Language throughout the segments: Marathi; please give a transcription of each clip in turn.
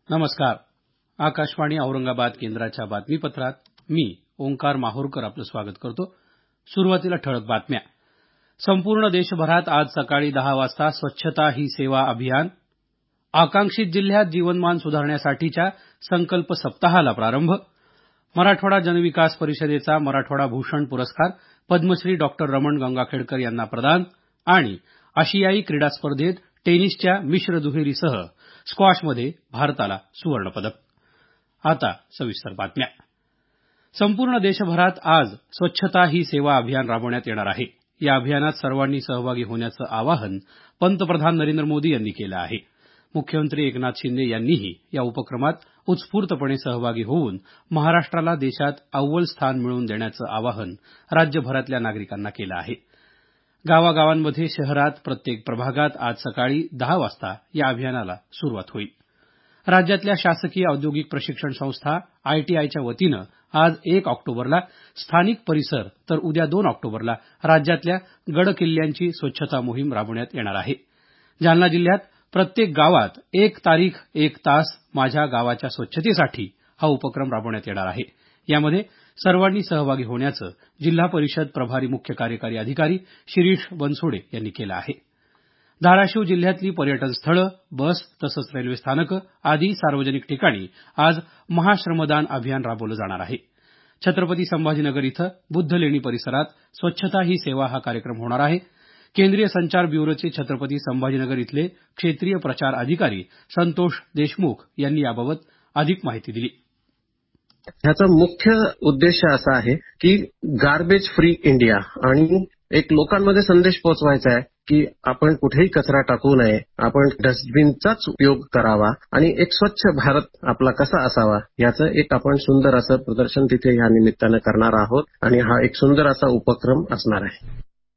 नमस्कार. आकाशवाणी औरंगाबाद केंद्राच्या बातमीपत्रात मी ओंकार माहूरकर आपलं स्वागत करतो. सुरुवातीला ठळक बातम्या. संपूर्ण देशभरात आज सकाळी 10 वाजता स्वच्छता ही सेवा अभियान, आकांक्षित जिल्ह्यात जीवनमान सुधारण्यासाठीच्या संकल्प सप्ताहाला प्रारंभ, मराठवाडा जनविकास परिषदेचा मराठवाडा भूषण पुरस्कार पद्मश्री डॉक्टर रमण गंगाखेडकर यांना प्रदान आणि आशियाई क्रीडा स्पर्धेत टेनिसच्या मिश्र दुहेरीसह स्क्वॉशमध्ये भारताला सुवर्णपदक. आता सविस्तर बातम्या. संपूर्ण देशभरात आज स्वच्छता ही सेवा अभियान राबवण्यात येणार आहे. या अभियानात सर्वांनी सहभागी होण्याचं आवाहन पंतप्रधान नरेंद्र मोदी यांनी केलं आहे. मुख्यमंत्री एकनाथ शिंदे यांनीही या उपक्रमात उत्स्फूर्तपणे सहभागी होऊन महाराष्ट्राला देशात अव्वल स्थान मिळवून देण्याचं आवाहन राज्यभरातल्या नागरिकांना केलं आहे. गावागावांमध्ये शहरात प्रत्येक प्रभागात आज सकाळी 10 वाजता या अभियानाला सुरुवात होईल. राज्यातल्या शासकीय औद्योगिक प्रशिक्षण संस्था आयटीआयच्या वतीनं आज 1 ऑक्टोबरला स्थानिक परिसर तर उद्या 2 ऑक्टोबरला राज्यातल्या गड किल्ल्यांची स्वच्छता मोहीम राबवण्यात येणार आहे. जालना जिल्ह्यात प्रत्येक गावात 1 तारीख 1 तास माझ्या गावाच्या स्वच्छतेसाठी हा उपक्रम राबवण्यात येणार आहे. यामध्ये सर्वांनी सहभागी होण्याचं जिल्हा परिषद प्रभारी मुख्य कार्यकारी अधिकारी शिरीष बनसोडे यांनी केलं आहे. धाराशिव जिल्ह्यातली पर्यटन स्थळं, बस तसंच रेल्वे स्थानकं आदी सार्वजनिक ठिकाणी आज महाश्रमदान अभियान राबवलं जाणार आहे. छत्रपती संभाजीनगर इथं बुद्ध लेणी परिसरात स्वच्छता ही सेवा हा कार्यक्रम होणार आहे. केंद्रीय संचार ब्युरोचे छत्रपती संभाजीनगर इथले क्षेत्रीय प्रचार अधिकारी संतोष देशमुख यांनी याबाबत अधिक माहिती दिली. ह्याचा मुख्य उद्देश असा आहे की गार्बेज फ्री इंडिया आणि एक लोकांमध्ये संदेश पोहोचवायचा आहे की आपण कुठेही कचरा टाकू नये, आपण डस्टबिनचाच उपयोग करावा आणि एक स्वच्छ भारत आपला कसा असावा याचं एक आपण सुंदर असं प्रदर्शन तिथे या निमित्तानं करणार आहोत आणि हा एक सुंदर असा उपक्रम असणार आहे.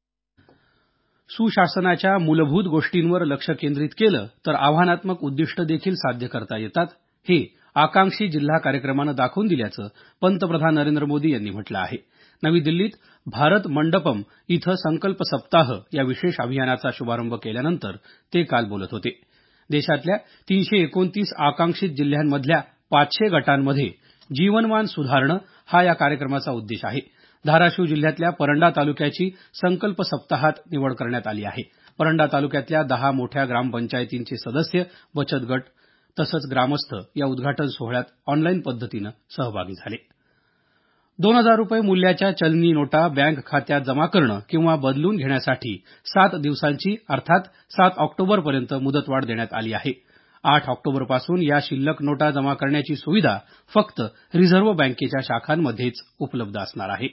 सुशासनाच्या मूलभूत गोष्टींवर लक्ष केंद्रित केलं तर आव्हानात्मक उद्दिष्ट देखील साध्य करता येतात, हे आकांक्षी जिल्हा कार्यक्रमानं दाखवून दिल्याचं पंतप्रधान नरेंद्र मोदी यांनी म्हटलं आहे. नवी दिल्लीत भारत मंडपम इथं संकल्प सप्ताह या विशेष अभियानाचा शुभारंभ केल्यानंतर ते काल बोलत होते. देशातल्या 329 आकांक्षित जिल्ह्यांमधल्या 500 गटांमध्ये जीवनमान सुधारणं हा या कार्यक्रमाचा उद्देश आहे. धाराशिव जिल्ह्यातल्या परंडा तालुक्याची संकल्प सप्ताहात निवड करण्यात आली आहे. परंडा तालुक्यातल्या 10 मोठ्या ग्रामपंचायतींचे सदस्य, बचत गट तसंच ग्रामस्थ या उद्घाटन सोहळ्यात ऑनलाईन पद्धतीनं सहभागी झाले. 2,000 रुपये मूल्याच्या चलनी नोटा बँक खात्यात जमा करणं किंवा बदलून घेण्यासाठी 7 दिवसांची अर्थात 7 ऑक्टोबरपर्यंत मुदतवाढ देण्यात आली आहे. 8 ऑक्टोबरपासून या शिल्लक नोटा जमा करण्याची सुविधा फक्त रिझर्व्ह बँकेच्या शाखांमध्येच उपलब्ध असणार आहे.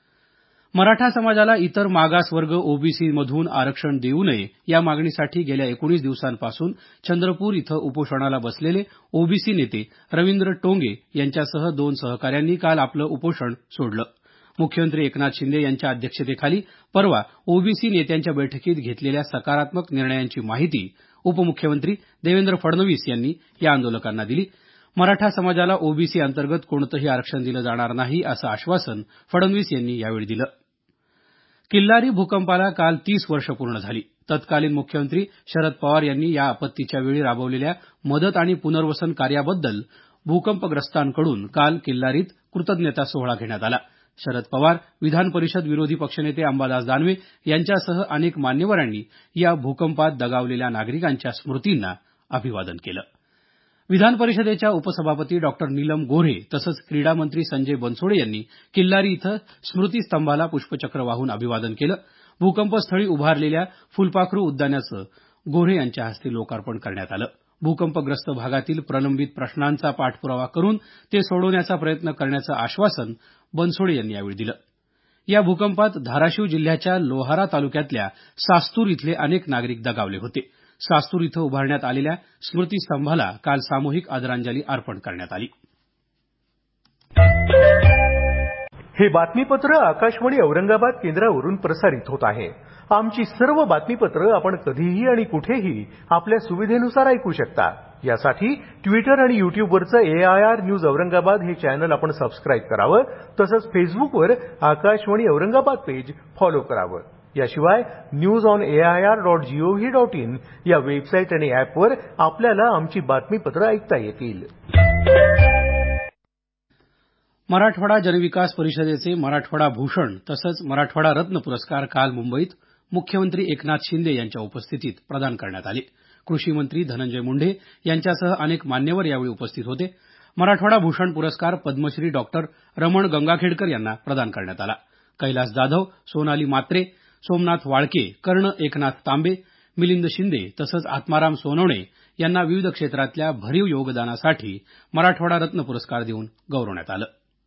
मराठा समाजाला इतर मागास वर्ग ओबीसीमधून आरक्षण देऊ नये या मागणीसाठी गेल्या 19 दिवसांपासून चंद्रपूर इथं उपोषणाला बसलेले ओबीसी नेते रवींद्र टोंगे यांच्यासह 2 सहकाऱ्यांनी काल आपलं उपोषण सोडलं. मुख्यमंत्री एकनाथ शिंदे यांच्या अध्यक्षतेखाली परवा ओबीसी नेत्यांच्या बैठकीत घेतलेल्या सकारात्मक निर्णयांची माहिती उपमुख्यमंत्री देवेंद्र फडणवीस यांनी या आंदोलकांना दिली. मराठा समाजाला ओबीसी अंतर्गत कोणतंही आरक्षण दिलं जाणार नाही असं आश्वासन फडणवीस यांनी यावेळी दिलं. किल्लारी भूकंपाला काल 30 वर्ष पूर्ण झाली. तत्कालीन मुख्यमंत्री शरद पवार यांनी या आपत्तीच्या वेळी राबवलेल्या मदत आणि पुनर्वसन कार्याबद्दल भूकंपग्रस्तांकडून काल किल्लारीत कृतज्ञता सोहळा घेण्यात आला. शरद पवार, विधान परिषद विरोधी पक्षनेते अंबादास दानवे यांच्यासह अनेक मान्यवरांनी या भूकंपात दगावलेल्या नागरिकांच्या स्मृतींना अभिवादन केलं. विधान परिषदेच्या उपसभापती डॉक्टर नीलम गोऱ्हे तसंच क्रीडा मंत्री संजय बनसोडे यांनी किल्लारी इथं स्मृतीस्तंभाला पुष्पचक्र वाहून अभिवादन केलं. भूकंपस्थळी उभारलेल्या फुलपाखरू उद्यानाचं गोऱ्हे यांच्या हस्ते लोकार्पण करण्यात आलं. भूकंपग्रस्त भागातील प्रलंबित प्रश्नांचा पाठपुरावा करून ते सोडवण्याचा प्रयत्न करण्याचं आश्वासन बनसोडे यांनी यावेळी दिलं. या भूकंपात धाराशिव जिल्ह्याच्या लोहारा तालुक्यातल्या सास्तूर इथले अनेक नागरिक दगावले होते. सास्तूर इथं उभारण्यात आलेल्या स्मृतीस्तंभाला काल सामूहिक आदरांजली अर्पण करण्यात आली. हे बातमीपत्र आकाशवाणी औरंगाबाद केंद्रावरून प्रसारित होत आहे. आमची सर्व बातमीपत्र आपण कधीही आणि कुठेही आपल्या सुविधेनुसार ऐकू शकता. यासाठी ट्विटर आणि युट्यूबवरचं AIR न्यूज औरंगाबाद हे चॅनल आपण सबस्क्राईब करावं. तसंच फेसबुकवर आकाशवाणी औरंगाबाद पेज फॉलो करावं. याशिवाय newsonair.gov.in या वेबसाईट आणि ॲपवर आपल्याला आमची बातमीपत्र ऐकता येतील. मराठवाडा जनविकास परिषदेचे मराठवाडा भूषण तसंच मराठवाडा रत्न पुरस्कार काल मुंबईत मुख्यमंत्री एकनाथ शिंदे यांच्या उपस्थितीत प्रदान करण्यात आले. कृषी मंत्री धनंजय मुंडे यांच्यासह अनेक मान्यवर यावेळी उपस्थित होते. मराठवाडा भूषण पुरस्कार पद्मश्री डॉक्टर रमण गंगाखेडकर यांना प्रदान करण्यात आला. कैलास जाधव, सोनाली मात्रे, सोमनाथ वाळके, कर्ण एकनाथ तांबे, मिलिंद शिंदे तसंच आत्माराम सोनवणे यांना विविध क्षेत्रातल्या भरीव योगदानासाठी मराठवाडा रत्न पुरस्कार देऊन गौरवण्यात आलं.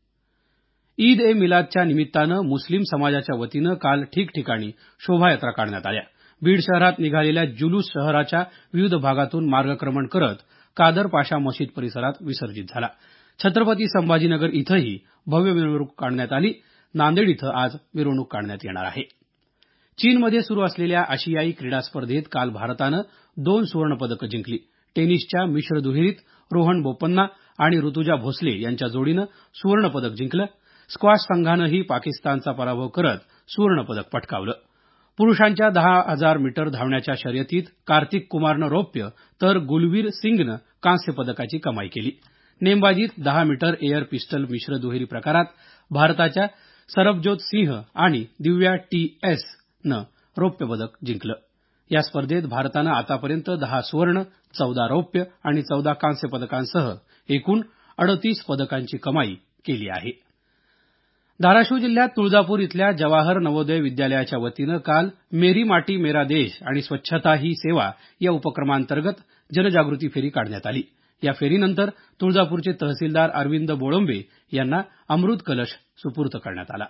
ईद ए मिलादच्या निमित्तानं मुस्लिम समाजाच्या वतीनं काल ठिकठिकाणी शोभायात्रा काढण्यात आल्या. बीड शहरात निघालेल्या जुलूस शहराच्या विविध भागातून मार्गक्रमण करत कादर पाशा मशीद परिसरात विसर्जित झाला. छत्रपती संभाजीनगर इथंही भव्य मिरवणूक काढण्यात आली. नांदेड इथं आज मिरवणूक काढण्यात येणार आहे. चीनमध्ये सुरू असलेल्या आशियाई क्रीडा स्पर्धेत काल भारतानं 2 सुवर्णपदकं जिंकली. टेनिसच्या मिश्र दुहेरीत रोहन बोपन्ना आणि ऋतुजा भोसले यांच्या जोडीनं सुवर्णपदक जिंकलं. स्क्वॉश संघानंही पाकिस्तानचा पराभव करत सुवर्णपदक पटकावलं. पुरुषांच्या 10,000 मीटर धावण्याच्या शर्यतीत कार्तिक कुमारनं रौप्य तर गुलवीर सिंगनं कांस्य पदकाची कमाई केली. नेमबाजीत 10 मीटर एअर पिस्टल मिश्र दुहेरी प्रकारात भारताच्या सरबजोत सिंह आणि दिव्या टी.एसनं रौप्य पदक जिंकलं. या स्पर्धेत भारतानं आतापर्यंत 10 सुवर्ण, 14 रौप्य आणि 14 कांस्य पदकांसह एकूण 38 पदकांची कमाई केली आहे. धाराशिव जिल्ह्यात तुळजापूर इथल्या जवाहर नवोदय विद्यालयाच्या वतीनं काल मेरी माटी मेरा देश आणि स्वच्छता ही सेवा या उपक्रमांतर्गत जनजागृती फेरी काढण्यात आली. या फेरीनंतर तुळजापूरचे तहसीलदार अरविंद बोळंबे यांना अमृत कलश सुपूर्द करण्यात आला.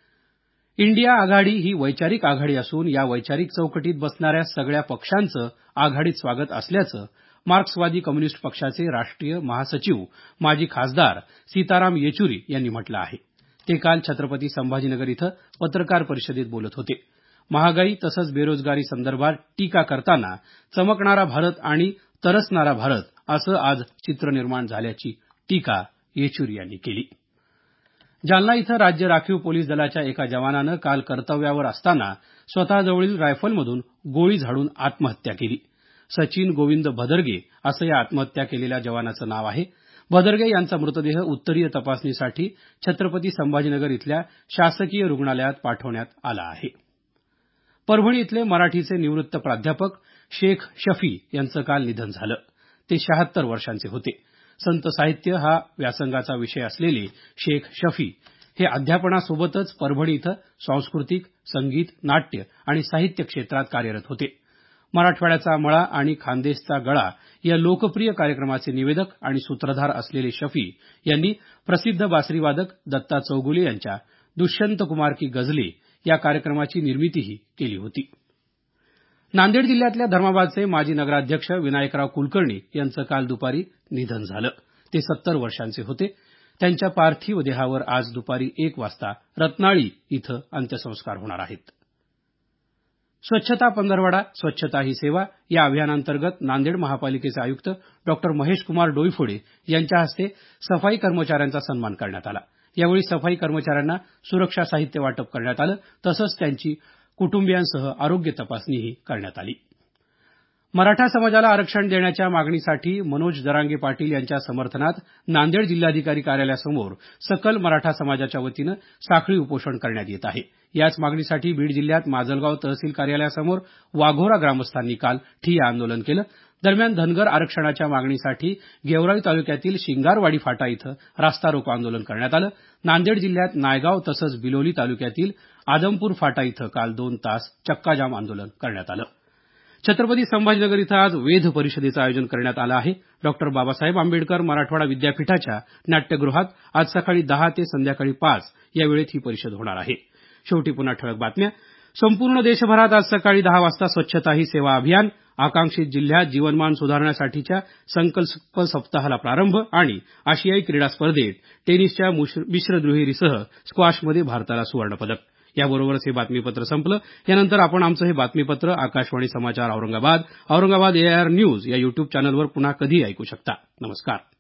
इंडिया आघाडी ही वैचारिक आघाडी असून या वैचारिक चौकटीत बसणाऱ्या सगळ्या पक्षांचं आघाडीत स्वागत असल्याचं मार्क्सवादी कम्युनिस्ट पक्षाचे राष्ट्रीय महासचिव माजी खासदार सीताराम येचुरी यांनी म्हटलं आहे. ते काल छत्रपती संभाजीनगर इथं पत्रकार परिषदेत बोलत होते. महागाई तसंच बेरोजगारी संदर्भात टीका करताना चमकणारा भारत आणि तरसणारा भारत असं आज चित्र निर्माण झाल्याची टीका येचुरी यांनी केली. जालना इथं राज्य राखीव पोलीस दलाच्या एका जवानानं काल कर्तव्यावर असताना स्वतःजवळील रायफलमधून गोळी झाडून आत्महत्या केली. सचिन गोविंद भदरगे असं या आत्महत्या केलेल्या जवानाचं नाव आहे. भदरगे यांचा मृतदेह उत्तरीय तपासणीसाठी छत्रपती संभाजीनगर इथल्या शासकीय रुग्णालयात पाठवण्यात आला आहे. परभणी इथले मराठीचे निवृत्त प्राध्यापक शेख शफी यांचं काल निधन झालं. ते 76 वर्षांचे होते. संत साहित्य हा व्यासंगाचा विषय असलेले शेख शफी हे अध्यापनासोबतच परभणी इथं सांस्कृतिक, संगीत, नाट्य आणि साहित्य क्षेत्रात कार्यरत होते. मराठवाड्याचा मळा आणि खानदेशचा गळा या लोकप्रिय कार्यक्रमाचे निवेदक आणि सूत्रधार असलेले शफी यांनी प्रसिद्ध बासरीवादक दत्ता चौगुले यांच्या दुष्यंत कुमार की गझले या कार्यक्रमाची निर्मितीही केली होती. नांदेड जिल्ह्यातल्या धर्माबादचे माजी नगराध्यक्ष विनायकराव कुलकर्णी यांचं काल दुपारी निधन झालं. ते 70 वर्षांचे होते. त्यांच्या पार्थिव देहावर आज दुपारी 1 वाजता रत्नाळी इथं अंत्यसंस्कार होणार आहेत. स्वच्छता पंधरवडा स्वच्छता ही सेवा या अभियानांतर्गत नांदेड महापालिकेचे आयुक्त डॉक्टर महेशकुमार डोईफोडे यांच्या हस्ते सफाई कर्मचाऱ्यांचा सन्मान करण्यात आला. यावेळी सफाई कर्मचाऱ्यांना सुरक्षा साहित्य वाटप करण्यात आलं. तसंच त्यांची कुटुंबियांसह आरोग्य तपासणीही करण्यात आली. मराठा समाजाला आरक्षण देण्याच्या मागणीसाठी मनोज जरांगे पाटील यांच्या समर्थनात नांदेड जिल्हाधिकारी कार्यालयासमोर सकल मराठा समाजाच्या वतीनं साखळी उपोषण करण्यात येत आहे. याच मागणीसाठी बीड जिल्ह्यात माजलगाव तहसील कार्यालयासमोर वाघोरा ग्रामस्थांनी काल ठिय्या आंदोलन केलं. दरम्यान धनगर आरक्षणाच्या मागणीसाठी गेवराई तालुक्यातील शिंगारवाडी फाटा इथं रास्ता रोको आंदोलन करण्यात आलं. नांदेड जिल्ह्यात नायगाव तसंच बिलोली तालुक्यातील आदमपूर फाटा इथं काल 2 तास चक्काजाम आंदोलन करण्यात आलं. छत्रपती संभाजीनगर इथं आज वेध परिषदेचं आयोजन करण्यात आलं आहे. डॉक्टर बाबासाहेब आंबेडकर मराठवाडा विद्यापीठाच्या नाट्यगृहात आज सकाळी 10 ते संध्याकाळी 5 या वेळेत ही परिषद होणार आहे. शेवटी पुन्हा ठळक बातम्या. संपूर्ण देशभरात आज सकाळी 10 वाजता स्वच्छता ही सेवा अभियान, आकांक्षित जिल्ह्यात जीवनमान सुधारण्यासाठीच्या संकल्प सप्ताहाला प्रारंभ आणि आशियाई क्रीडा स्पर्धेत टेनिसच्या मिश्र दुहेरीसह स्क्वॉशमध्ये भारताला सुवर्णपदक. याबरोबरच हे बातमीपत्र संपलं. यानंतर आपण आमचं हे बातमीपत्र आकाशवाणी समाचार औरंगाबाद, औरंगाबाद AIR न्यूज या YouTube चॅनलवर पुन्हा कधीही ऐकू शकता. नमस्कार.